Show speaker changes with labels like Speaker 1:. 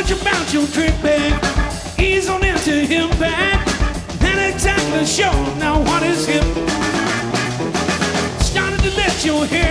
Speaker 1: much about your trick bag. Ease on into impact. Not exactly sure now what is hip. Started to let your hair